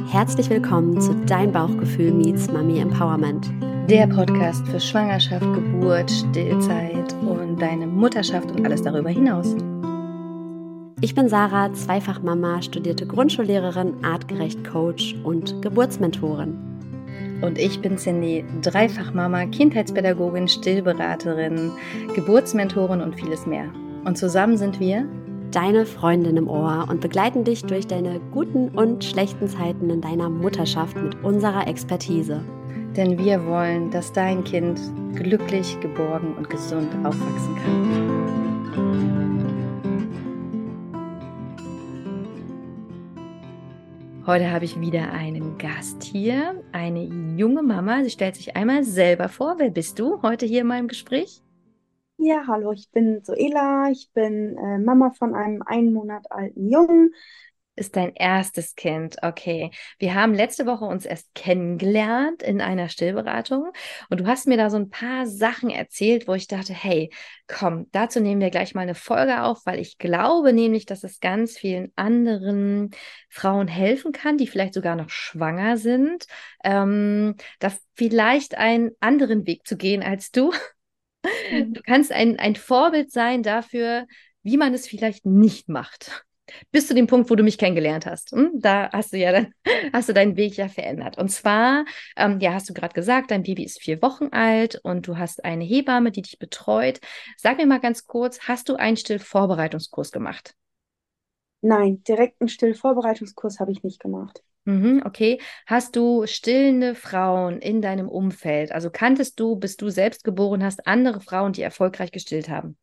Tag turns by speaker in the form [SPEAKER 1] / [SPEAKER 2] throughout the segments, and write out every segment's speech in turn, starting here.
[SPEAKER 1] Herzlich willkommen zu Dein Bauchgefühl meets Mami Empowerment.
[SPEAKER 2] Der Podcast für Schwangerschaft, Geburt, Stillzeit und deine Mutterschaft und alles darüber hinaus.
[SPEAKER 1] Ich bin Sarah, Zweifach-Mama, studierte Grundschullehrerin, artgerecht Coach und Geburtsmentorin.
[SPEAKER 2] Und ich bin Cindy, Dreifach-Mama, Kindheitspädagogin, Stillberaterin, Geburtsmentorin und vieles mehr. Und zusammen sind wir
[SPEAKER 1] deine Freundin im Ohr und begleiten dich durch deine guten und schlechten Zeiten in deiner Mutterschaft mit unserer Expertise.
[SPEAKER 2] Denn wir wollen, dass dein Kind glücklich, geborgen und gesund aufwachsen kann. Heute habe ich wieder einen Gast hier, eine junge Mama. Sie stellt sich einmal selber vor. Wer bist du heute hier in meinem Gespräch?
[SPEAKER 3] Ja, hallo, ich bin Zoela, ich bin Mama von einem 1 Monat alten Jungen.
[SPEAKER 2] Ist dein erstes Kind, okay. Wir haben letzte Woche uns erst kennengelernt in einer Stillberatung und du hast mir da so ein paar Sachen erzählt, wo ich dachte, hey, komm, dazu nehmen wir gleich mal eine Folge auf, weil ich glaube nämlich, dass es ganz vielen anderen Frauen helfen kann, die vielleicht sogar noch schwanger sind, da vielleicht einen anderen Weg zu gehen als du. Du kannst ein Vorbild sein dafür, wie man es vielleicht nicht macht. Bis zu dem Punkt, wo du mich kennengelernt hast. Da hast du ja dann, hast du deinen Weg ja verändert. Und zwar, ja, hast du gerade gesagt, dein Baby ist 4 Wochen alt und du hast eine Hebamme, die dich betreut. Sag mir mal ganz kurz, hast du einen Stillvorbereitungskurs gemacht?
[SPEAKER 3] Nein, direkt einen Stillvorbereitungskurs habe ich nicht gemacht.
[SPEAKER 2] Okay. Hast du stillende Frauen in deinem Umfeld? Also kanntest du, bis du selbst geboren hast, andere Frauen, die erfolgreich gestillt haben?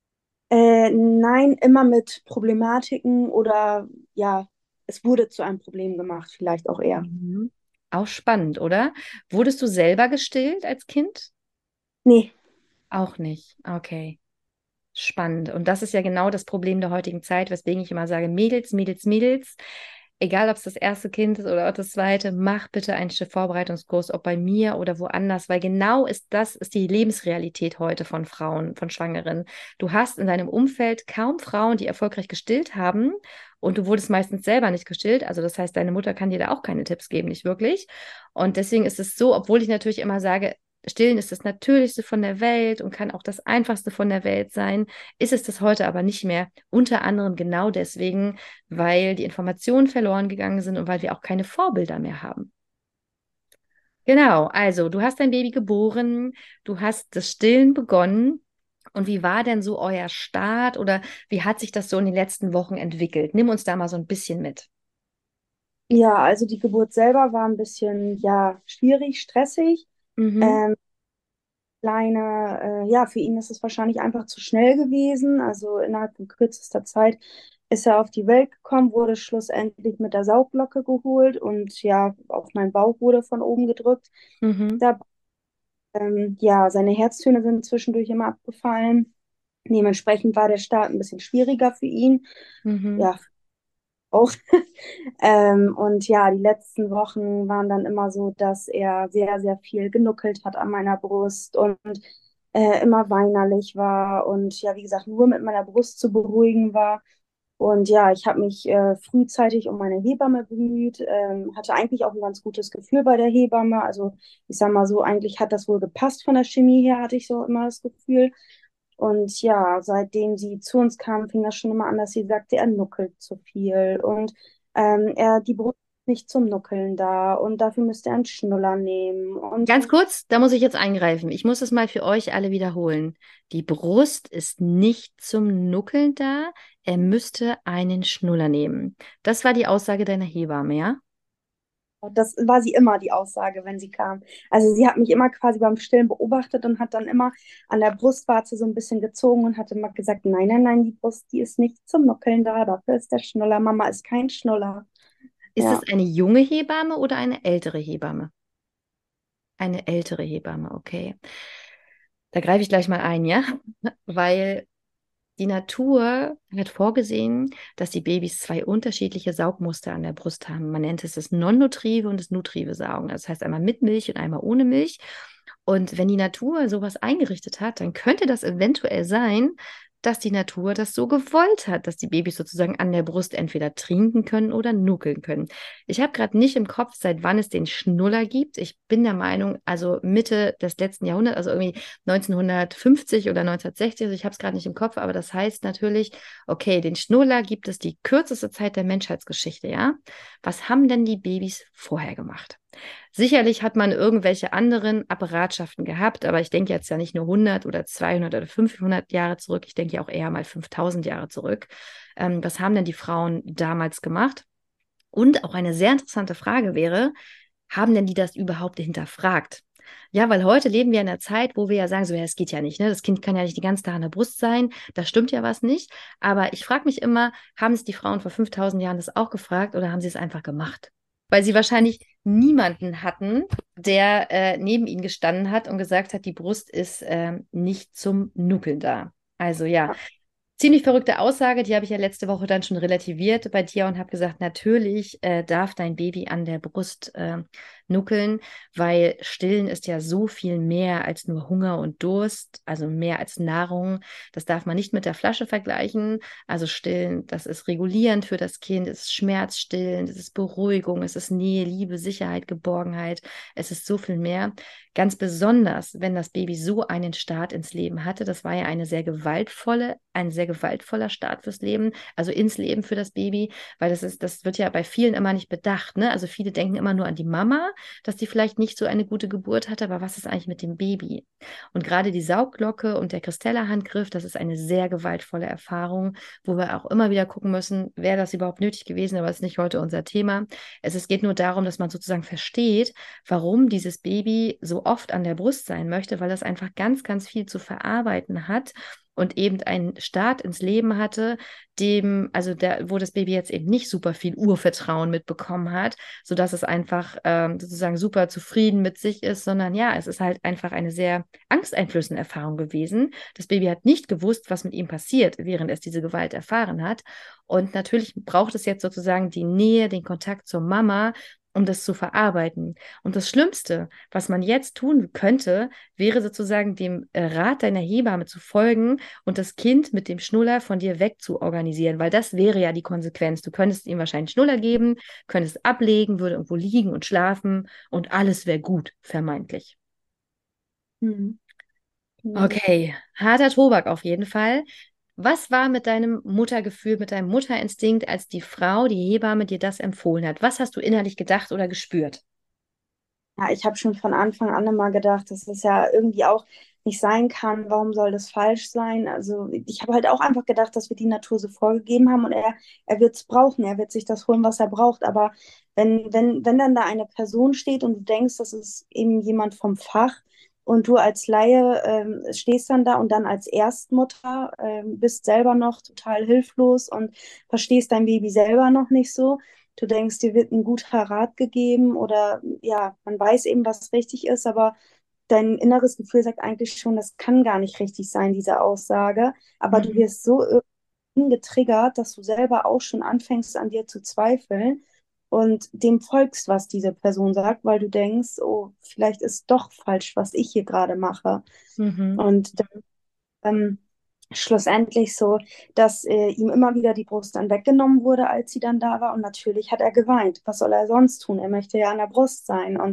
[SPEAKER 3] Nein, immer mit Problematiken oder ja, es wurde zu einem Problem gemacht, vielleicht auch eher.
[SPEAKER 2] Auch spannend, oder? Wurdest du selber gestillt als Kind?
[SPEAKER 3] Nee,
[SPEAKER 2] Auch nicht. Okay. Spannend. Und das ist ja genau das Problem der heutigen Zeit, weswegen ich immer sage, Mädels, Mädels, Mädels, egal ob es das erste Kind ist oder auch das zweite, mach bitte einen Vorbereitungskurs, ob bei mir oder woanders, weil genau das ist die Lebensrealität heute von Frauen, von Schwangeren. Du hast in deinem Umfeld kaum Frauen, die erfolgreich gestillt haben und du wurdest meistens selber nicht gestillt. Also das heißt, deine Mutter kann dir da auch keine Tipps geben, nicht wirklich. Und deswegen ist es so, obwohl ich natürlich immer sage, Stillen ist das Natürlichste von der Welt und kann auch das Einfachste von der Welt sein, ist es das heute aber nicht mehr. Unter anderem genau deswegen, weil die Informationen verloren gegangen sind und weil wir auch keine Vorbilder mehr haben. Genau, also du hast dein Baby geboren, du hast das Stillen begonnen. Und wie war denn so euer Start oder wie hat sich das so in den letzten Wochen entwickelt? Nimm uns da mal so ein bisschen mit.
[SPEAKER 3] ja, also die Geburt selber war ein bisschen, ja, schwierig, stressig.
[SPEAKER 2] Mhm.
[SPEAKER 3] Ähm, ja, für ihn ist es wahrscheinlich einfach zu schnell gewesen. Also innerhalb von kürzester Zeit ist er auf die Welt gekommen, wurde schlussendlich mit der Sauglocke geholt und ja, auf meinen Bauch wurde von oben gedrückt.
[SPEAKER 2] Mhm.
[SPEAKER 3] Da, ja, seine Herztöne sind zwischendurch immer abgefallen. Dementsprechend war der Start ein bisschen schwieriger für ihn.
[SPEAKER 2] Mhm.
[SPEAKER 3] Ja, auch. Und ja, die letzten Wochen waren dann immer so, dass er sehr, sehr viel genuckelt hat an meiner Brust und immer weinerlich war und ja, wie gesagt, nur mit meiner Brust zu beruhigen war. Und ja, ich habe mich frühzeitig um meine Hebamme bemüht, hatte eigentlich auch ein ganz gutes Gefühl bei der Hebamme. Also ich sag mal so, eigentlich hat das wohl gepasst von der Chemie her, hatte ich so immer das Gefühl. Und ja, seitdem sie zu uns kam, fing das schon immer an, dass sie sagte, er nuckelt zu viel und die Brust ist nicht zum Nuckeln da und dafür müsste er einen Schnuller nehmen. Und
[SPEAKER 2] Ganz kurz, da muss ich jetzt eingreifen. Ich muss es mal für euch alle wiederholen. Die Brust ist nicht zum Nuckeln da. Er müsste einen Schnuller nehmen. Das war die Aussage deiner Hebamme, ja?
[SPEAKER 3] das war sie immer, die Aussage, wenn sie kam. Also sie hat mich immer quasi beim Stillen beobachtet und hat dann immer an der Brustwarze so ein bisschen gezogen und hat immer gesagt, nein, nein, nein, die Brust, die ist nicht zum Nuckeln da, dafür ist der Schnuller. Mama ist kein Schnuller.
[SPEAKER 2] Ist es
[SPEAKER 3] Ja.
[SPEAKER 2] eine junge Hebamme oder eine ältere Hebamme? Eine ältere Hebamme, okay. Da greife ich gleich mal ein, ja? Weil die Natur hat vorgesehen, dass die Babys 2 unterschiedliche Saugmuster an der Brust haben. Man nennt es das non-nutrive und das nutrive Saugen. Das heißt einmal mit Milch und einmal ohne Milch. Und wenn die Natur sowas eingerichtet hat, dann könnte das eventuell sein, dass die Natur das so gewollt hat, dass die Babys sozusagen an der Brust entweder trinken können oder nuckeln können. Ich habe gerade nicht im Kopf, seit wann es den Schnuller gibt. Ich bin der Meinung, also Mitte des letzten Jahrhunderts, also irgendwie 1950 oder 1960, also ich habe es gerade nicht im Kopf, aber das heißt natürlich, okay, den Schnuller gibt es die kürzeste Zeit der Menschheitsgeschichte, ja? Was haben denn die Babys vorher gemacht? Sicherlich hat man irgendwelche anderen Apparatschaften gehabt, aber ich denke jetzt ja nicht nur 100 oder 200 oder 500 Jahre zurück, ich denke ja auch eher mal 5000 Jahre zurück. Was haben denn die Frauen damals gemacht? Und auch eine sehr interessante Frage wäre, haben denn die das überhaupt hinterfragt? Ja, weil heute leben wir in einer Zeit, wo wir ja sagen, so, ja, es geht ja nicht, ne? Das Kind kann ja nicht die ganze Tag an der Brust sein, da stimmt ja was nicht. Aber ich frage mich immer, haben es die Frauen vor 5000 Jahren das auch gefragt oder haben sie es einfach gemacht? Weil sie wahrscheinlich niemanden hatten, der neben ihnen gestanden hat und gesagt hat, die Brust ist nicht zum Nuckeln da. Also ja, ziemlich verrückte Aussage, die habe ich ja letzte Woche dann schon relativiert bei dir und habe gesagt, natürlich darf dein Baby an der Brust nuckeln, weil Stillen ist ja so viel mehr als nur Hunger und Durst, also mehr als Nahrung. Das darf man nicht mit der Flasche vergleichen. Also Stillen, das ist regulierend für das Kind, es ist schmerzstillend, es ist Beruhigung, es ist Nähe, Liebe, Sicherheit, Geborgenheit. Es ist so viel mehr. Ganz besonders, wenn das Baby so einen Start ins Leben hatte. Das war ja ein sehr gewaltvoller Start fürs Leben, also ins Leben für das Baby, weil das wird ja bei vielen immer nicht bedacht, ne? Also viele denken immer nur an die Mama, dass die vielleicht nicht so eine gute Geburt hatte, aber was ist eigentlich mit dem Baby? Und gerade die Saugglocke und der Kristella-Handgriff, das ist eine sehr gewaltvolle Erfahrung, wo wir auch immer wieder gucken müssen, wäre das überhaupt nötig gewesen, aber das ist nicht heute unser Thema. Es geht nur darum, dass man sozusagen versteht, warum dieses Baby so oft an der Brust sein möchte, weil das einfach ganz, ganz viel zu verarbeiten hat und eben einen Start ins Leben hatte, wo das Baby jetzt eben nicht super viel Urvertrauen mitbekommen hat, sodass es einfach sozusagen super zufrieden mit sich ist, sondern ja, es ist halt einfach eine sehr angsteinflößende Erfahrung gewesen. Das Baby hat nicht gewusst, was mit ihm passiert, während es diese Gewalt erfahren hat. Und natürlich braucht es jetzt sozusagen die Nähe, den Kontakt zur Mama, um das zu verarbeiten. Und das Schlimmste, was man jetzt tun könnte, wäre sozusagen dem Rat deiner Hebamme zu folgen und das Kind mit dem Schnuller von dir weg zu organisieren, weil das wäre ja die Konsequenz. Du könntest ihm wahrscheinlich Schnuller geben, könntest ablegen, würde irgendwo liegen und schlafen und alles wäre gut, vermeintlich.
[SPEAKER 3] Mhm. Genau.
[SPEAKER 2] Okay, harter Tobak auf jeden Fall. Was war mit deinem Muttergefühl, mit deinem Mutterinstinkt, als die Frau, die Hebamme, dir das empfohlen hat? Was hast du innerlich gedacht oder gespürt?
[SPEAKER 3] Ja, ich habe schon von Anfang an immer gedacht, dass es ja irgendwie auch nicht sein kann. Warum soll das falsch sein? Also ich habe halt auch einfach gedacht, dass wir die Natur so vorgegeben haben und er wird es brauchen, er wird sich das holen, was er braucht. Aber wenn dann da eine Person steht und du denkst, das ist eben jemand vom Fach und du als Laie stehst dann da und dann als Erstmutter bist selber noch total hilflos und verstehst dein Baby selber noch nicht so. Du denkst, dir wird ein guter Rat gegeben oder ja, man weiß eben, was richtig ist, aber dein inneres Gefühl sagt eigentlich schon, das kann gar nicht richtig sein, diese Aussage. Aber du
[SPEAKER 2] Mhm.
[SPEAKER 3] wirst so irgendwie getriggert, dass du selber auch schon anfängst, an dir zu zweifeln und dem folgst, was diese Person sagt, weil du denkst, oh, vielleicht ist doch falsch, was ich hier gerade mache.
[SPEAKER 2] Mhm.
[SPEAKER 3] Und ähm, schlussendlich so, dass ihm immer wieder die Brust dann weggenommen wurde, als sie dann da war. Und natürlich hat er geweint. Was soll er sonst tun? Er möchte ja an der Brust sein. Und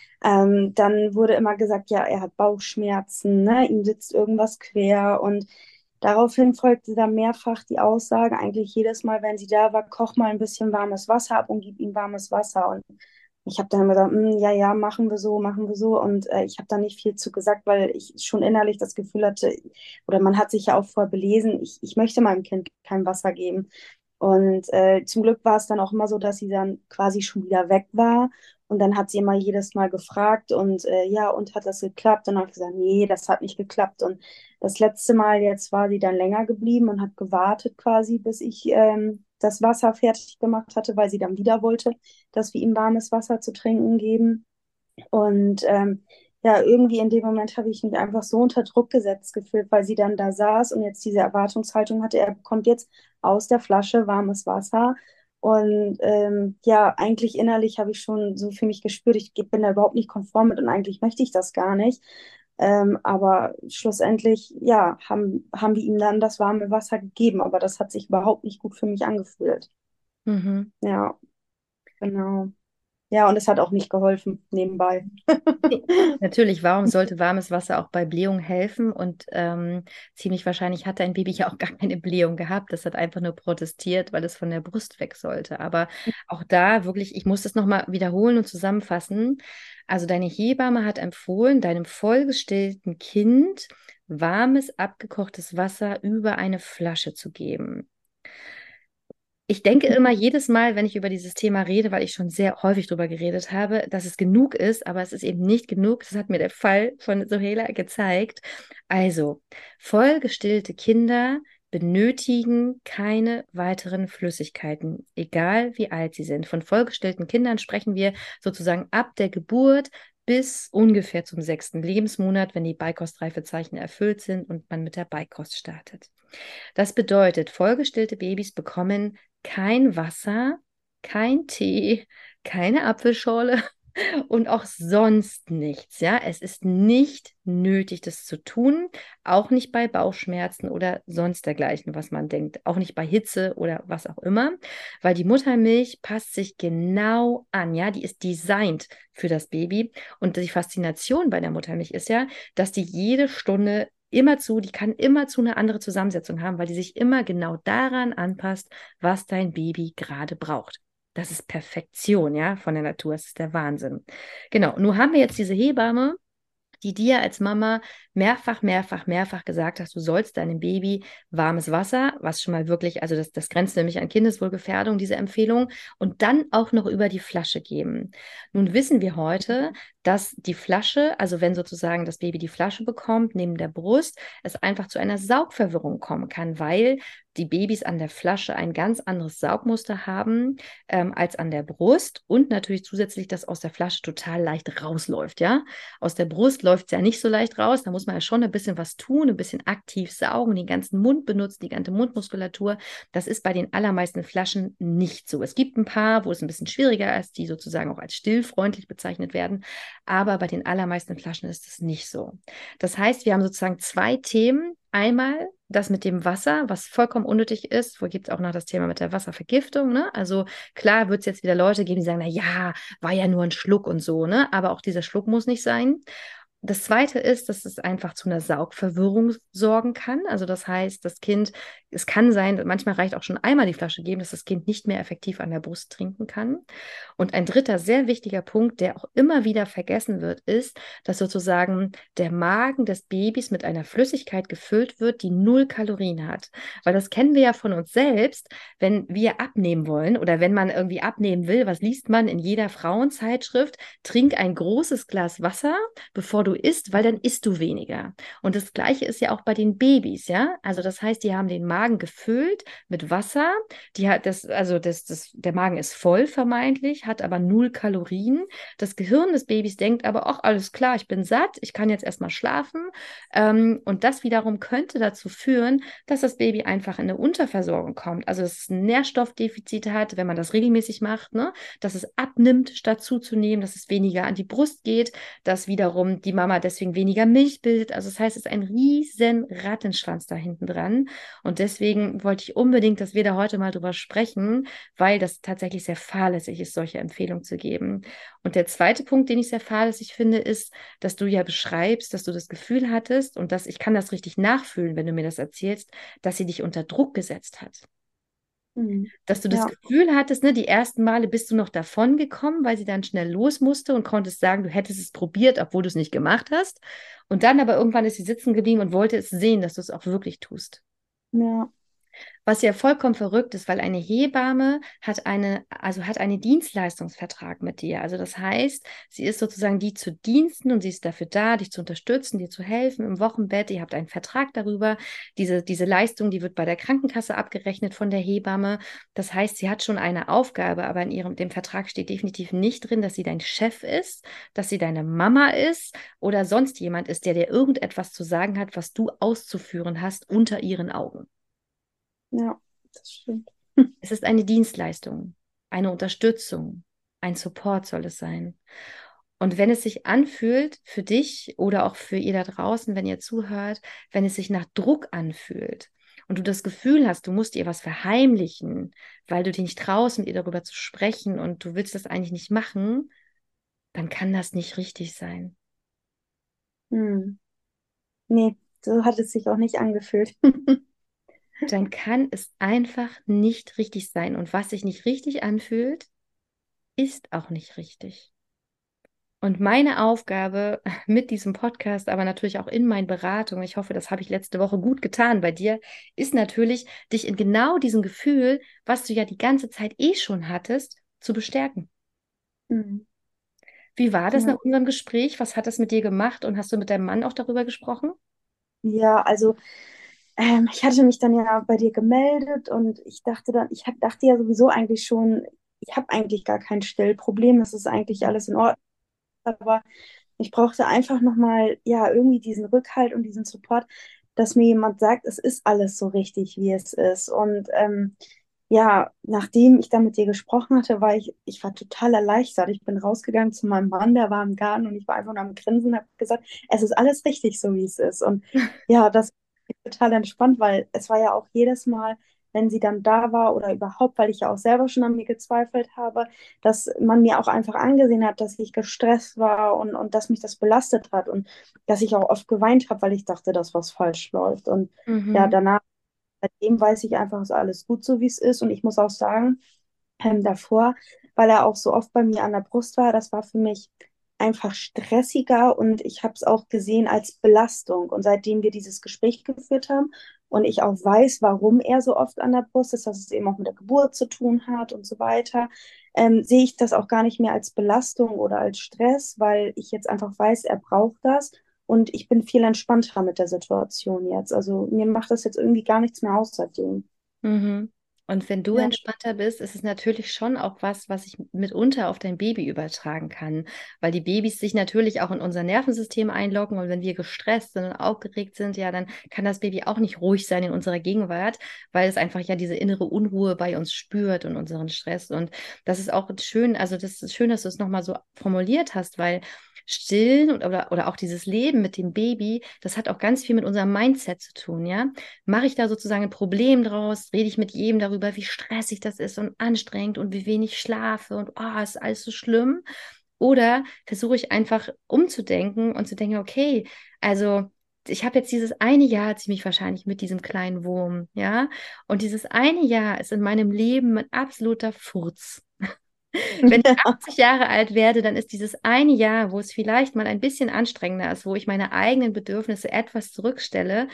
[SPEAKER 3] dann wurde immer gesagt, ja, er hat Bauchschmerzen, ne? Ihm sitzt irgendwas quer. Und daraufhin folgte dann mehrfach die Aussage, eigentlich jedes Mal, wenn sie da war, koch mal ein bisschen warmes Wasser ab und gib ihm warmes Wasser. Und ich habe dann gesagt, ja, ja, machen wir so, machen wir so. Und ich habe da nicht viel zu gesagt, weil ich schon innerlich das Gefühl hatte, oder man hat sich ja auch vorher belesen, ich möchte meinem Kind kein Wasser geben. Und zum Glück war es dann auch immer so, dass sie dann quasi schon wieder weg war. Und dann hat sie immer jedes Mal gefragt und ja, und hat das geklappt? Und dann habe ich gesagt, nee, das hat nicht geklappt. Und das letzte Mal jetzt war sie dann länger geblieben und hat gewartet quasi, bis ich das Wasser fertig gemacht hatte, weil sie dann wieder wollte, dass wir ihm warmes Wasser zu trinken geben. Und ja, irgendwie in dem Moment habe ich mich einfach so unter Druck gesetzt gefühlt, weil sie dann da saß und jetzt diese Erwartungshaltung hatte, er bekommt jetzt aus der Flasche warmes Wasser. Und ja, eigentlich innerlich habe ich schon so für mich gespürt, ich bin da überhaupt nicht konform mit und eigentlich möchte ich das gar nicht. Aber schlussendlich, ja, haben die ihm dann das warme Wasser gegeben, aber das hat sich überhaupt nicht gut für mich angefühlt.
[SPEAKER 2] Mhm.
[SPEAKER 3] Ja, genau. Ja, und es hat auch nicht geholfen, nebenbei.
[SPEAKER 2] Natürlich, warum sollte warmes Wasser auch bei Blähung helfen? Und ziemlich wahrscheinlich hat dein Baby ja auch gar keine Blähung gehabt. Das hat einfach nur protestiert, weil es von der Brust weg sollte. Aber auch da wirklich, ich muss das nochmal wiederholen und zusammenfassen. Also deine Hebamme hat empfohlen, deinem vollgestillten Kind warmes, abgekochtes Wasser über eine Flasche zu geben. Ich denke immer jedes Mal, wenn ich über dieses Thema rede, weil ich schon sehr häufig darüber geredet habe, dass es genug ist, aber es ist eben nicht genug. Das hat mir der Fall von Sohela gezeigt. Also, vollgestillte Kinder benötigen keine weiteren Flüssigkeiten, egal wie alt sie sind. Von vollgestillten Kindern sprechen wir sozusagen ab der Geburt bis ungefähr zum 6. Lebensmonat, wenn die Beikostreifezeichen erfüllt sind und man mit der Beikost startet. Das bedeutet, vollgestillte Babys bekommen kein Wasser, kein Tee, keine Apfelschorle und auch sonst nichts. Ja, es ist nicht nötig, das zu tun, auch nicht bei Bauchschmerzen oder sonst dergleichen, was man denkt, auch nicht bei Hitze oder was auch immer, weil die Muttermilch passt sich genau an. Ja, die ist designt für das Baby und die Faszination bei der Muttermilch ist ja, dass die jede Stunde die kann immerzu eine andere Zusammensetzung haben, weil die sich immer genau daran anpasst, was dein Baby gerade braucht. Das ist Perfektion, ja, von der Natur. Das ist der Wahnsinn. Genau. Nun haben wir jetzt diese Hebamme, die dir als Mama mehrfach gesagt hast, du sollst deinem Baby warmes Wasser, was schon mal wirklich, also das grenzt nämlich an Kindeswohlgefährdung, diese Empfehlung, und dann auch noch über die Flasche geben. Nun wissen wir heute, dass die Flasche, also wenn sozusagen das Baby die Flasche bekommt, neben der Brust, es einfach zu einer Saugverwirrung kommen kann, weil die Babys an der Flasche ein ganz anderes Saugmuster haben als an der Brust und natürlich zusätzlich, dass aus der Flasche total leicht rausläuft, ja. Aus der Brust läuft es ja nicht so leicht raus, da muss man ja schon ein bisschen was tun, ein bisschen aktiv saugen, den ganzen Mund benutzen, die ganze Mundmuskulatur. Das ist bei den allermeisten Flaschen nicht so. Es gibt ein paar, wo es ein bisschen schwieriger ist, die sozusagen auch als stillfreundlich bezeichnet werden, aber bei den allermeisten Flaschen ist es nicht so. Das heißt, wir haben sozusagen zwei Themen. Einmal das mit dem Wasser, was vollkommen unnötig ist. Wo gibt es auch noch das Thema mit der Wasservergiftung, ne? Also klar wird es jetzt wieder Leute geben, die sagen, na ja, war ja nur ein Schluck und so, ne? Aber auch dieser Schluck muss nicht sein. Das Zweite ist, dass es einfach zu einer Saugverwirrung sorgen kann. Also das heißt, das Kind, es kann sein, manchmal reicht auch schon einmal die Flasche geben, dass das Kind nicht mehr effektiv an der Brust trinken kann. Und ein dritter sehr wichtiger Punkt, der auch immer wieder vergessen wird, ist, dass sozusagen der Magen des Babys mit einer Flüssigkeit gefüllt wird, die 0 Kalorien hat. Weil das kennen wir ja von uns selbst, wenn wir abnehmen wollen oder wenn man irgendwie abnehmen will, was liest man in jeder Frauenzeitschrift? Trink ein großes Glas Wasser, bevor du isst, weil dann isst du weniger. Und das Gleiche ist ja auch bei den Babys, ja. Also das heißt, die haben den Magen gefüllt mit Wasser. Der Magen ist voll vermeintlich, hat aber 0 Kalorien. Das Gehirn des Babys denkt aber, ach, alles klar, ich bin satt, ich kann jetzt erstmal schlafen. Und das wiederum könnte dazu führen, dass das Baby einfach in eine Unterversorgung kommt. Also dass es ein Nährstoffdefizit hat, wenn man das regelmäßig macht, ne? Dass es abnimmt, statt zuzunehmen, dass es weniger an die Brust geht, dass wiederum die Mama deswegen weniger Milch bildet. Also das heißt, es ist ein riesen Rattenschwanz da hinten dran. Und deswegen wollte ich unbedingt, dass wir da heute mal drüber sprechen, weil das tatsächlich sehr fahrlässig ist, solche Empfehlungen zu geben. Und der zweite Punkt, den ich sehr fahrlässig finde, ist, dass du ja beschreibst, dass du das Gefühl hattest und ich kann das richtig nachfühlen, wenn du mir das erzählst, dass sie dich unter Druck gesetzt hat.
[SPEAKER 3] Mhm.
[SPEAKER 2] Dass du das
[SPEAKER 3] Ja,
[SPEAKER 2] Gefühl hattest, ne, die ersten Male bist du noch davon gekommen, weil sie dann schnell los musste und konntest sagen, du hättest es probiert, obwohl du es nicht gemacht hast. Und dann aber irgendwann ist sie sitzen geblieben und wollte es sehen, dass du es auch wirklich tust.
[SPEAKER 3] ja,
[SPEAKER 2] Was ja vollkommen verrückt ist, weil eine Hebamme hat einen Dienstleistungsvertrag mit dir. Also das heißt, sie ist sozusagen die zu Diensten und sie ist dafür da, dich zu unterstützen, dir zu helfen im Wochenbett. Ihr habt einen Vertrag darüber. Diese Leistung, die wird bei der Krankenkasse abgerechnet von der Hebamme. Das heißt, sie hat schon eine Aufgabe, aber dem Vertrag steht definitiv nicht drin, dass sie dein Chef ist, dass sie deine Mama ist oder sonst jemand ist, der dir irgendetwas zu sagen hat, was du auszuführen hast unter ihren Augen.
[SPEAKER 3] ja, das stimmt.
[SPEAKER 2] Es ist eine Dienstleistung, eine Unterstützung, ein Support soll es sein. Und wenn es sich anfühlt für dich oder auch für ihr da draußen, wenn ihr zuhört, wenn es sich nach Druck anfühlt und du das Gefühl hast, du musst ihr was verheimlichen, weil du dich nicht traust, mit ihr darüber zu sprechen und du willst das eigentlich nicht machen, dann kann das nicht richtig sein.
[SPEAKER 3] Hm. Nee, so hat es sich auch nicht angefühlt.
[SPEAKER 2] Dann kann es einfach nicht richtig sein. Und was sich nicht richtig anfühlt, ist auch nicht richtig. Und meine Aufgabe mit diesem Podcast, aber natürlich auch in meinen Beratungen, ich hoffe, das habe ich letzte Woche gut getan bei dir, ist natürlich, dich in genau diesem Gefühl, was du ja die ganze Zeit eh schon hattest, zu bestärken.
[SPEAKER 3] Hm.
[SPEAKER 2] Wie war das nach
[SPEAKER 3] Ja.
[SPEAKER 2] unserem Gespräch? Was hat das mit dir gemacht? Und hast du mit deinem Mann auch darüber gesprochen?
[SPEAKER 3] Ja, also ich hatte mich dann ja bei dir gemeldet und ich dachte dann, dachte ja sowieso eigentlich schon, ich habe eigentlich gar kein Stillproblem, es ist eigentlich alles in Ordnung, aber ich brauchte einfach nochmal, ja, irgendwie diesen Rückhalt und diesen Support, dass mir jemand sagt, es ist alles so richtig, wie es ist. Und ja, nachdem ich dann mit dir gesprochen hatte, ich war total erleichtert. Ich bin rausgegangen zu meinem Mann, der war im Garten und ich war einfach nur am Grinsen und habe gesagt, es ist alles richtig, so wie es ist. Und ja, das war total entspannt, weil es war ja auch jedes Mal, wenn sie dann da war oder überhaupt, weil ich ja auch selber schon an mir gezweifelt habe, dass man mir auch einfach angesehen hat, dass ich gestresst war und dass mich das belastet hat und dass ich auch oft geweint habe, weil ich dachte, dass was falsch läuft. Und ja,
[SPEAKER 2] Mhm.
[SPEAKER 3] danach, seitdem weiß ich einfach, es ist alles gut so, wie es ist. Und ich muss auch sagen, davor, weil er auch so oft bei mir an der Brust war, das war für mich einfach stressiger und ich habe es auch gesehen als Belastung. Und seitdem wir dieses Gespräch geführt haben und ich auch weiß, warum er so oft an der Brust ist, dass es eben auch mit der Geburt zu tun hat und so weiter, sehe ich das auch gar nicht mehr als Belastung oder als Stress, weil ich jetzt einfach weiß, er braucht das. Und ich bin viel entspannter mit der Situation jetzt. Also mir macht das jetzt irgendwie gar nichts mehr aus seitdem.
[SPEAKER 2] Mhm. Und wenn du
[SPEAKER 3] Ja.
[SPEAKER 2] entspannter bist, ist es natürlich schon auch was, was ich mitunter auf dein Baby übertragen kann, weil die Babys sich natürlich auch in unser Nervensystem einloggen und wenn wir gestresst sind und aufgeregt sind, ja, dann kann das Baby auch nicht ruhig sein in unserer Gegenwart, weil es einfach ja diese innere Unruhe bei uns spürt und unseren Stress. Und das ist auch schön, also das ist schön, dass du es nochmal so formuliert hast, weil Stillen oder auch dieses Leben mit dem Baby, das hat auch ganz viel mit unserem Mindset zu tun, ja. Mache ich da sozusagen ein Problem draus? Rede ich mit jedem darüber, wie stressig das ist und anstrengend und wie wenig ich schlafe und oh, ist alles so schlimm? Oder versuche ich einfach umzudenken und zu denken, okay, also ich habe jetzt dieses eine Jahr ziemlich wahrscheinlich mit diesem kleinen Wurm, ja, und dieses eine Jahr ist in meinem Leben ein absoluter Furz. Wenn ich 80 Jahre alt werde, dann ist dieses eine Jahr, wo es vielleicht mal ein bisschen anstrengender ist, wo ich meine eigenen Bedürfnisse etwas zurückstelle,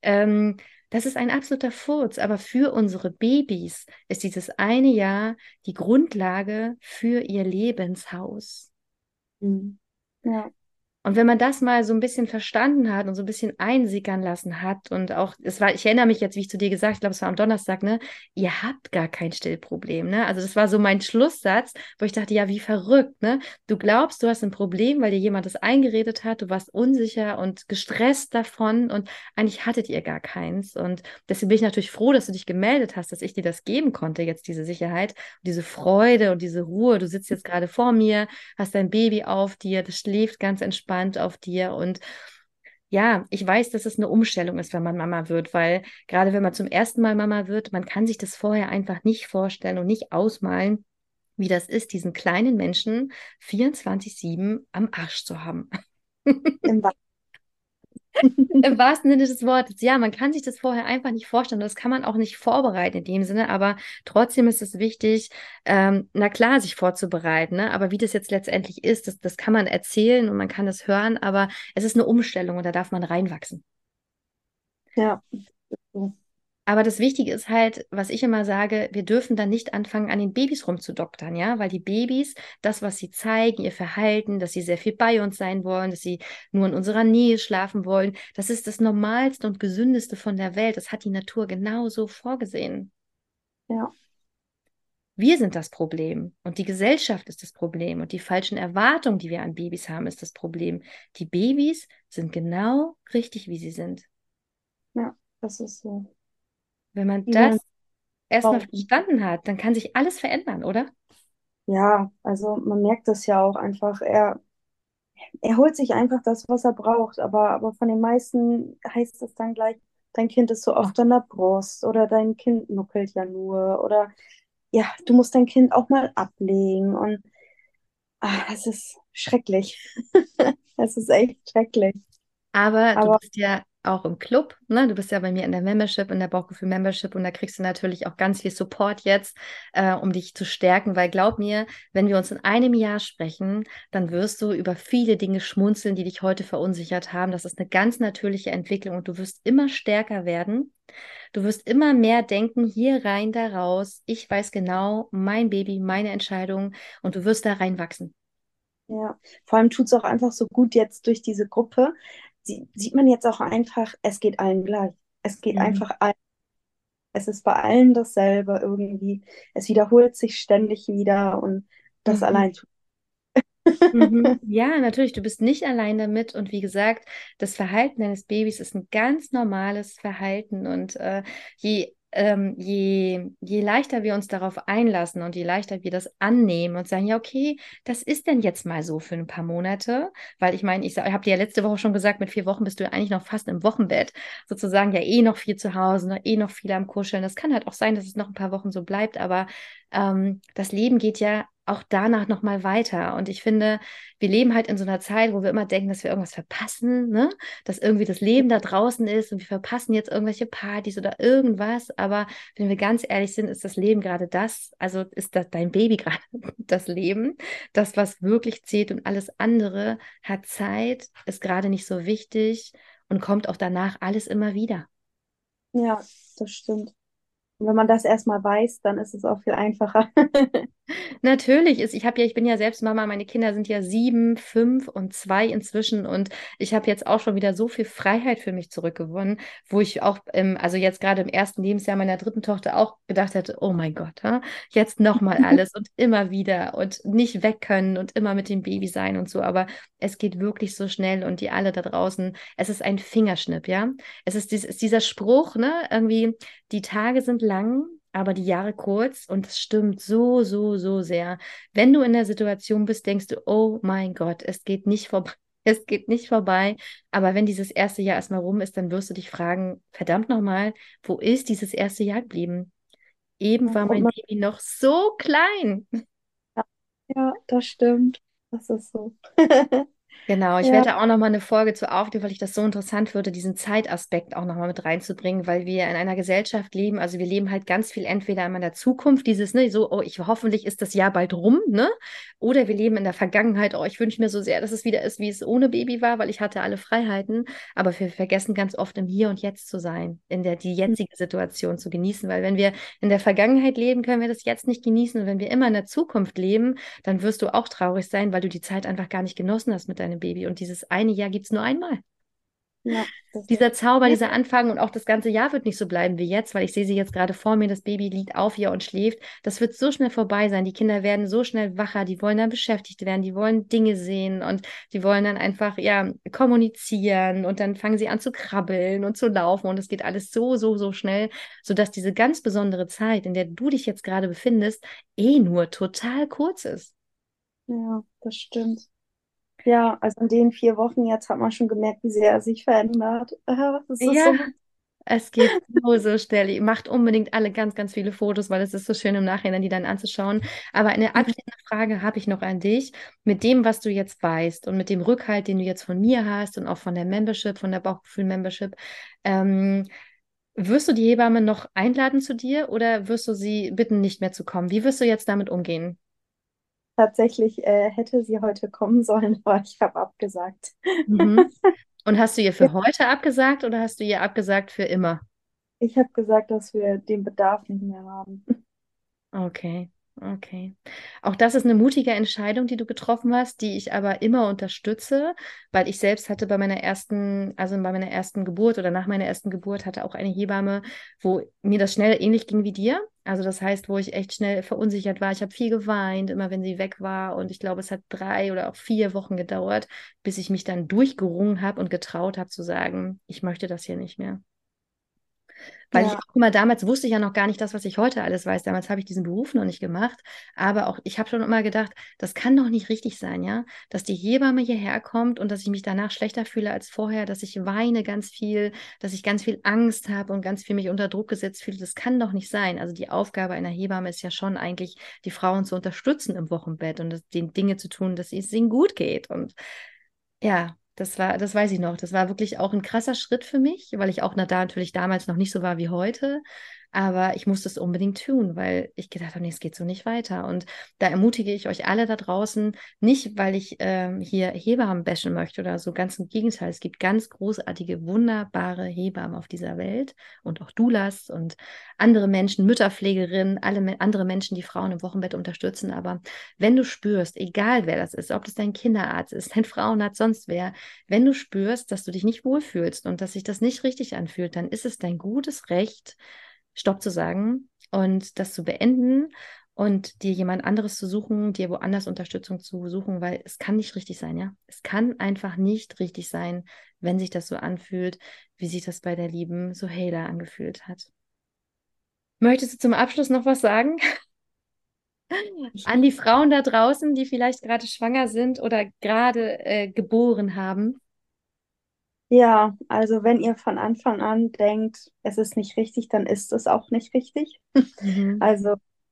[SPEAKER 2] das ist ein absoluter Furz. Aber für unsere Babys ist dieses eine Jahr die Grundlage für ihr Lebenshaus.
[SPEAKER 3] Mhm. Ja.
[SPEAKER 2] Und wenn man das mal so ein bisschen verstanden hat und so ein bisschen einsickern lassen hat und auch, ich erinnere mich jetzt, wie ich zu dir gesagt, ich glaube, es war am Donnerstag, ne, ihr habt gar kein Stillproblem, ne? Also das war so mein Schlusssatz, wo ich dachte, ja, wie verrückt, ne? Du glaubst, du hast ein Problem, weil dir jemand das eingeredet hat, du warst unsicher und gestresst davon und eigentlich hattet ihr gar keins. Und deswegen bin ich natürlich froh, dass du dich gemeldet hast, dass ich dir das geben konnte, jetzt diese Sicherheit, diese Freude und diese Ruhe. Du sitzt jetzt gerade vor mir, hast dein Baby auf dir, das schläft ganz entspannt auf dir und ja, ich weiß, dass es eine Umstellung ist, wenn man Mama wird, weil gerade wenn man zum ersten Mal Mama wird, man kann sich das vorher einfach nicht vorstellen und nicht ausmalen, wie das ist, diesen kleinen Menschen 24/7 am Arsch zu haben.
[SPEAKER 3] Im
[SPEAKER 2] Im wahrsten Sinne des Wortes. Ja, man kann sich das vorher einfach nicht vorstellen. Das kann man auch nicht vorbereiten in dem Sinne, aber trotzdem ist es wichtig, na klar, sich vorzubereiten. Ne? Aber wie das jetzt letztendlich ist, das kann man erzählen und man kann es hören, aber es ist eine Umstellung und da darf man reinwachsen.
[SPEAKER 3] Ja, so.
[SPEAKER 2] Aber das Wichtige ist halt, was ich immer sage, wir dürfen dann nicht anfangen, an den Babys rumzudoktern, ja, weil die Babys, das, was sie zeigen, ihr Verhalten, dass sie sehr viel bei uns sein wollen, dass sie nur in unserer Nähe schlafen wollen, das ist das Normalste und Gesündeste von der Welt. Das hat die Natur genauso vorgesehen.
[SPEAKER 3] Ja,
[SPEAKER 2] Wir sind das Problem und die Gesellschaft ist das Problem und die falschen Erwartungen, die wir an Babys haben, ist das Problem. Die Babys sind genau richtig, wie sie sind.
[SPEAKER 3] ja, das ist so.
[SPEAKER 2] Wenn man
[SPEAKER 3] Die
[SPEAKER 2] das
[SPEAKER 3] wollen
[SPEAKER 2] erstmal
[SPEAKER 3] brauchen.
[SPEAKER 2] verstanden hat, dann kann sich alles verändern, oder?
[SPEAKER 3] Ja, also man merkt das ja auch einfach. er holt sich einfach das, was er braucht, aber von den meisten heißt es dann gleich, dein Kind ist so oft an der Brust oder dein Kind nuckelt ja nur oder ja, du musst dein Kind auch mal ablegen und es ist schrecklich. Es ist echt schrecklich.
[SPEAKER 2] Aber du
[SPEAKER 3] Aber
[SPEAKER 2] bist ja auch im Club, ne? Du bist ja bei mir in der Membership, in der Bauchgefühl-Membership und da kriegst du natürlich auch ganz viel Support jetzt, um dich zu stärken, weil glaub mir, wenn wir uns in einem Jahr sprechen, dann wirst du über viele Dinge schmunzeln, die dich heute verunsichert haben. Das ist eine ganz natürliche Entwicklung und du wirst immer stärker werden. Du wirst immer mehr denken, hier rein, da raus. Ich weiß genau, mein Baby, meine Entscheidung und du wirst da reinwachsen.
[SPEAKER 3] ja, vor allem tut es auch einfach so gut jetzt durch diese Gruppe. Sieht man jetzt auch einfach, es geht allen gleich. Es geht
[SPEAKER 2] Mhm.
[SPEAKER 3] einfach allen. Es ist bei allen dasselbe irgendwie. Es wiederholt sich ständig wieder und das
[SPEAKER 2] Mhm.
[SPEAKER 3] allein tut.
[SPEAKER 2] Mhm. Ja, natürlich, du bist nicht allein damit und wie gesagt, das Verhalten deines Babys ist ein ganz normales Verhalten und je leichter wir uns darauf einlassen und je leichter wir das annehmen und sagen, ja, okay, das ist denn jetzt mal so für ein paar Monate, weil ich meine, ich habe dir ja letzte Woche schon gesagt, mit 4 Wochen bist du ja eigentlich noch fast im Wochenbett, sozusagen ja eh noch viel zu Hause, ne, eh noch viel am Kuscheln. Das kann halt auch sein, dass es noch ein paar Wochen so bleibt, aber das Leben geht ja auch danach nochmal weiter. Und ich finde, wir leben halt in so einer Zeit, wo wir immer denken, dass wir irgendwas verpassen, ne? Dass irgendwie das Leben da draußen ist und wir verpassen jetzt irgendwelche Partys oder irgendwas. Aber wenn wir ganz ehrlich sind, ist das Leben gerade das, also ist das dein Baby gerade das Leben, das, was wirklich zählt und alles andere hat Zeit, ist gerade nicht so wichtig und kommt auch danach alles immer wieder.
[SPEAKER 3] Ja, das stimmt. Und wenn man das erstmal weiß, dann ist es auch viel einfacher.
[SPEAKER 2] Natürlich ist, ich bin ja selbst Mama, meine Kinder sind ja 7, 5 und 2 inzwischen und ich habe jetzt auch schon wieder so viel Freiheit für mich zurückgewonnen, wo ich auch, also jetzt gerade im ersten Lebensjahr meiner dritten Tochter auch gedacht hätte, oh mein Gott, jetzt nochmal alles und immer wieder und nicht weg können und immer mit dem Baby sein und so, aber es geht wirklich so schnell und die alle da draußen, es ist ein Fingerschnipp, ja. Es ist dieser Spruch, ne, irgendwie, die Tage sind lang, aber die Jahre kurz und es stimmt so, so, so sehr. Wenn du in der Situation bist, denkst du, oh mein Gott, es geht nicht vorbei. Es geht nicht vorbei. Aber wenn dieses erste Jahr erstmal rum ist, dann wirst du dich fragen, verdammt nochmal, wo ist dieses erste Jahr geblieben? Eben war
[SPEAKER 3] Und
[SPEAKER 2] mein
[SPEAKER 3] man,
[SPEAKER 2] Baby noch so klein.
[SPEAKER 3] ja, das stimmt. Das ist so.
[SPEAKER 2] Genau, ich
[SPEAKER 3] Ja,
[SPEAKER 2] werde da auch nochmal eine Folge zu aufnehmen, weil ich das so interessant würde, diesen Zeitaspekt auch nochmal mit reinzubringen, weil wir in einer Gesellschaft leben, also wir leben halt ganz viel entweder in der Zukunft, dieses, ne, so, oh, hoffentlich ist das Jahr bald rum, ne? Oder wir leben in der Vergangenheit, oh, ich wünsche mir so sehr, dass es wieder ist, wie es ohne Baby war, weil ich hatte alle Freiheiten, aber wir vergessen ganz oft im Hier und Jetzt zu sein, die jetzige Situation zu genießen, weil wenn wir in der Vergangenheit leben, können wir das jetzt nicht genießen und wenn wir immer in der Zukunft leben, dann wirst du auch traurig sein, weil du die Zeit einfach gar nicht genossen hast mit deinem Baby. Und dieses eine Jahr gibt es nur einmal.
[SPEAKER 3] ja, das,
[SPEAKER 2] Dieser Zauber,
[SPEAKER 3] ja,
[SPEAKER 2] dieser Anfang und auch das ganze Jahr wird nicht so bleiben wie jetzt, weil ich sehe sie jetzt gerade vor mir, das Baby liegt auf ihr und schläft. Das wird so schnell vorbei sein. Die Kinder werden so schnell wacher, die wollen dann beschäftigt werden, die wollen Dinge sehen und die wollen dann einfach, ja, kommunizieren und dann fangen sie an zu krabbeln und zu laufen und es geht alles so, so, so schnell, sodass diese ganz besondere Zeit, in der du dich jetzt gerade befindest, eh nur total kurz ist.
[SPEAKER 3] ja, das stimmt. Ja, also in den 4 Wochen jetzt hat man schon gemerkt, wie sehr er sich verändert. Das ist
[SPEAKER 2] Ja,
[SPEAKER 3] so.
[SPEAKER 2] es geht so, so schnell. Ihr macht unbedingt alle ganz, ganz viele Fotos, weil es ist so schön im Nachhinein, die dann anzuschauen. Aber eine abschließende Frage habe ich noch an dich. Mit dem, was du jetzt weißt und mit dem Rückhalt, den du jetzt von mir hast und auch von der Membership, von der Bauchgefühl-Membership, ähm, wirst du die Hebamme noch einladen zu dir oder wirst du sie bitten, nicht mehr zu kommen? Wie wirst du jetzt damit umgehen?
[SPEAKER 3] Tatsächlich hätte sie heute kommen sollen, aber ich habe abgesagt.
[SPEAKER 2] Mhm. Und hast du ihr
[SPEAKER 3] Ja,
[SPEAKER 2] für heute abgesagt oder hast du ihr abgesagt für immer?
[SPEAKER 3] ich habe gesagt, dass wir den Bedarf nicht mehr haben.
[SPEAKER 2] Okay, okay. Auch das ist eine mutige Entscheidung, die du getroffen hast, die ich aber immer unterstütze, weil ich selbst hatte also bei meiner ersten Geburt oder nach meiner ersten Geburt hatte auch eine Hebamme, wo mir das schnell ähnlich ging wie dir. Also das heißt, wo ich echt schnell verunsichert war. Ich habe viel geweint, immer wenn sie weg war. Und ich glaube, es hat 3 oder auch 4 Wochen gedauert, bis ich mich dann durchgerungen habe und getraut habe zu sagen, ich möchte das hier nicht mehr. Weil ich
[SPEAKER 3] Ja.
[SPEAKER 2] auch immer damals wusste ich ja noch gar nicht das, was ich heute alles weiß. Damals habe ich diesen Beruf noch nicht gemacht. Aber auch ich habe schon immer gedacht, das kann doch nicht richtig sein, ja? Dass die Hebamme hierher kommt und dass ich mich danach schlechter fühle als vorher, dass ich weine ganz viel, dass ich ganz viel Angst habe und ganz viel mich unter Druck gesetzt fühle. Das kann doch nicht sein. Also die Aufgabe einer Hebamme ist ja schon eigentlich, die Frauen zu unterstützen im Wochenbett und den Dinge zu tun, dass es ihnen gut geht. Und ja, das weiß ich noch. Das war wirklich auch ein krasser Schritt für mich, weil ich auch da natürlich damals noch nicht so war wie heute. Aber ich musste es unbedingt tun, weil ich gedacht habe, nee, es geht so nicht weiter. Und da ermutige ich euch alle da draußen, nicht, weil ich hier Hebammen bashen möchte oder so, ganz im Gegenteil. Es gibt ganz großartige, wunderbare Hebammen auf dieser Welt und auch Doulas und andere Menschen, Mütterpflegerinnen, andere Menschen, die Frauen im Wochenbett unterstützen. Aber wenn du spürst, egal wer das ist, ob das dein Kinderarzt ist, dein Frauenarzt, sonst wer, wenn du spürst, dass du dich nicht wohlfühlst und dass sich das nicht richtig anfühlt, dann ist es dein gutes Recht, Stopp zu sagen und das zu beenden und dir jemand anderes zu suchen, dir woanders Unterstützung zu suchen, weil es kann nicht richtig sein, ja. Es kann einfach nicht richtig sein, wenn sich das so anfühlt, wie sich das bei der lieben Soheila angefühlt hat. Möchtest du zum Abschluss noch was sagen? An die Frauen da draußen, die vielleicht gerade schwanger sind oder gerade geboren haben?
[SPEAKER 3] Ja, also wenn ihr von Anfang an denkt, es ist nicht richtig, dann ist es auch nicht richtig.
[SPEAKER 2] Mhm.
[SPEAKER 3] Also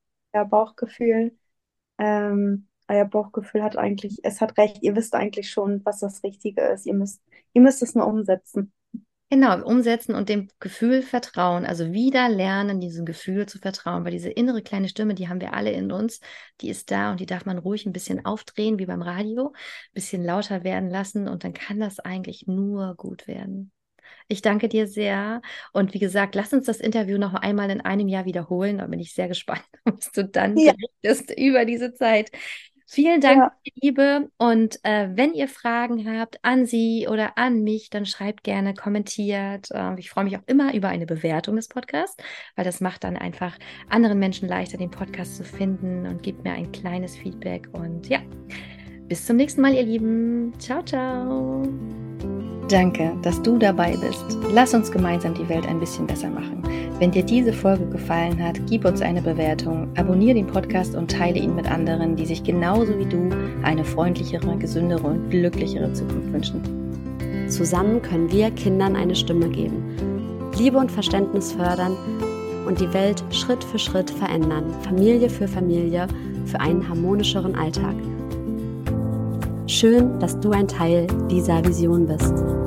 [SPEAKER 3] euer Bauchgefühl hat eigentlich, es hat recht, ihr wisst eigentlich schon, was das Richtige ist. Ihr müsst es nur umsetzen.
[SPEAKER 2] Genau, umsetzen und dem Gefühl vertrauen. Also wieder lernen, diesem Gefühl zu vertrauen, weil diese innere kleine Stimme, die haben wir alle in uns, die ist da und die darf man ruhig ein bisschen aufdrehen, wie beim Radio, ein bisschen lauter werden lassen und dann kann das eigentlich nur gut werden. Ich danke dir sehr und wie gesagt, lass uns das Interview noch einmal in einem Jahr wiederholen. Da bin ich sehr gespannt, was du dann
[SPEAKER 3] Ja,
[SPEAKER 2] berichtest über diese Zeit. Vielen Dank,
[SPEAKER 3] ja,
[SPEAKER 2] Liebe. Und wenn ihr Fragen habt an sie oder an mich, dann schreibt gerne, kommentiert. Ich freue mich auch immer über eine Bewertung des Podcasts, weil das macht dann einfach anderen Menschen leichter, den Podcast zu finden und gibt mir ein kleines Feedback. Und ja, bis zum nächsten Mal, ihr Lieben. Ciao, ciao. Danke, dass du dabei bist. Lass uns gemeinsam die Welt ein bisschen besser machen. Wenn dir diese Folge gefallen hat, gib uns eine Bewertung, abonniere den Podcast und teile ihn mit anderen, die sich genauso wie du eine freundlichere, gesündere und glücklichere Zukunft wünschen.
[SPEAKER 1] Zusammen können wir Kindern eine Stimme geben, Liebe und Verständnis fördern und die Welt Schritt für Schritt verändern, Familie für einen harmonischeren Alltag. Schön, dass du ein Teil dieser Vision bist.